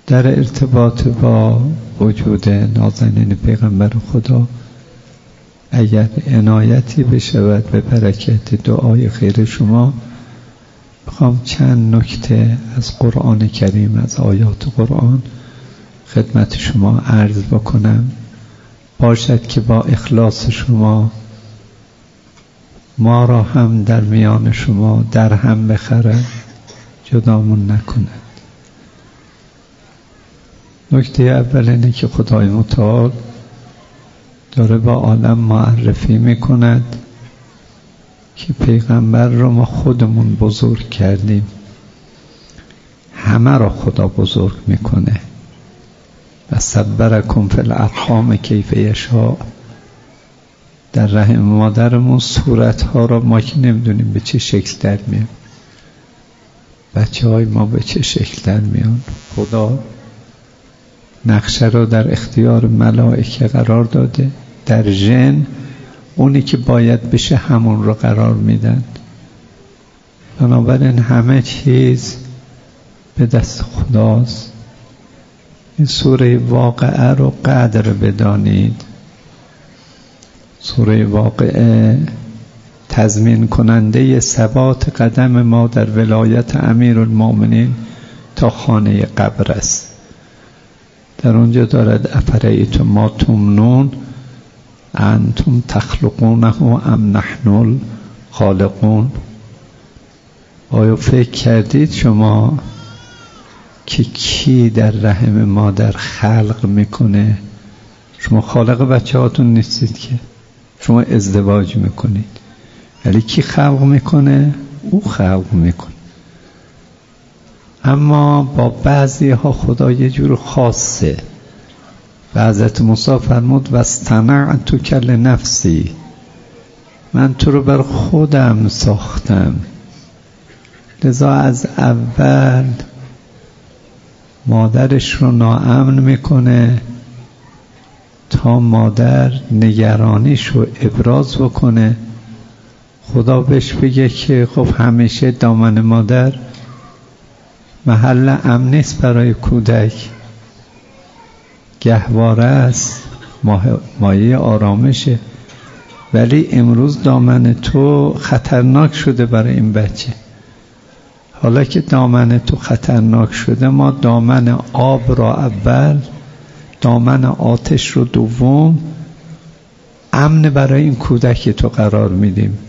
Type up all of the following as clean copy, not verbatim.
در ارتباط با وجود نازنین پیغمبر خدا اگر عنایتی بشود به برکت دعای خیر شما، میخوام چند نکته از قرآن کریم، از آیات قرآن خدمت شما عرض بکنم، باشد که با اخلاص شما ما را هم در میان شما در هم بخرد، جدامون نکند. نکته اول اینه که خدای متعال داره با عالم معرفی میکند که پیغمبر رو ما خودمون بزرگ کردیم. همه را خدا بزرگ میکنه. و صبرکم فی الارحام کیف یشاء. در رحم مادرمون صورتها را ما که نمیدونیم به چه شکل در میان، بچه های ما به چه شکل در میان، خدا نقشه را در اختیار ملائکه قرار داده. در ژن اونی که باید بشه همون را قرار میدن. بنابراین همه چیز به دست خداست. این سوره واقعه رو قدر بدانید. سوره واقعه تضمین کننده ثبات قدم ما در ولایت امیرالمومنین تا خانه قبر است. در اونجا دارد افرایتم ما تمنون انتم تخلقونه ام نحن الخالقون. آیا فکر کردید شما که کی در رحم مادر خلق میکنه؟ شما خالق بچه هاتون نیستید که، شما ازدواج میکنید، ولی کی خلق میکنه؟ او خلق میکنه. اما با بعضی ها خدا یه جور خاصه. و حضرت موسی فرمود واصطنعتک لنفسی، من تو رو بر خودم ساختم. لذا از اول مادرش رو ناامن میکنه تا مادر نگرانیش رو ابراز بکنه. خدا بهش بگه که خب همیشه دامن مادر محل امن نیست برای کودک، گهواره است، مایه آرامشه، ولی امروز دامن تو خطرناک شده برای این بچه. حالا که دامن تو خطرناک شده، ما دامن آب را اول، دامن آتش رو دوم، امن برای این کودک تو قرار میدیم.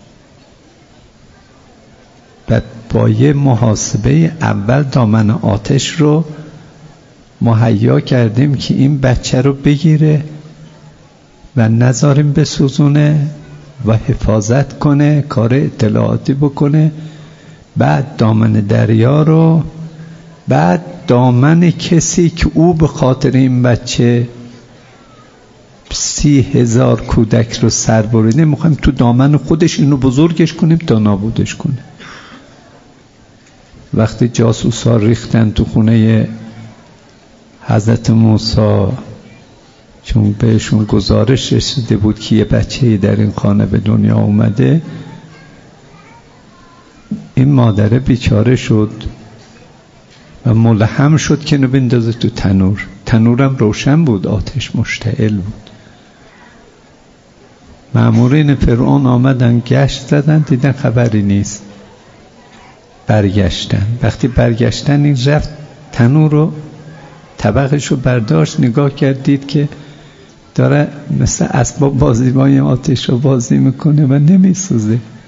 و با یه محاسبه اول دامن آتش رو مهیا کردیم که این بچه رو بگیره و نذاریم بسوزونه و حفاظت کنه، کار اطلاعاتی بکنه. بعد دامن دریا رو، بعد دامن کسی که او به خاطر این بچه 30,000 کودک رو سر بریده، میخوایم تو دامن خودش اینو بزرگش کنیم تا نابودش کنه. وقتی جاسوسا ریختن تو خونه حضرت موسی، چون بهشون گزارش رسیده بود که یه بچه‌ای در این خانه به دنیا اومده، این مادره بیچاره شد و ملهم شد که اینو بندازه تو تنور. تنورم روشن بود، آتش مشتعل بود. مامورین فرعون آمدن، گشت زدن، دیدن خبری نیست. برگشتن. وقتی برگشتن، این رفت تنور رو، طبقش رو برداشت، نگاه کرد، دید که داره مثل اسباب بازی با این آتش رو بازی میکنه و نمیسوزه.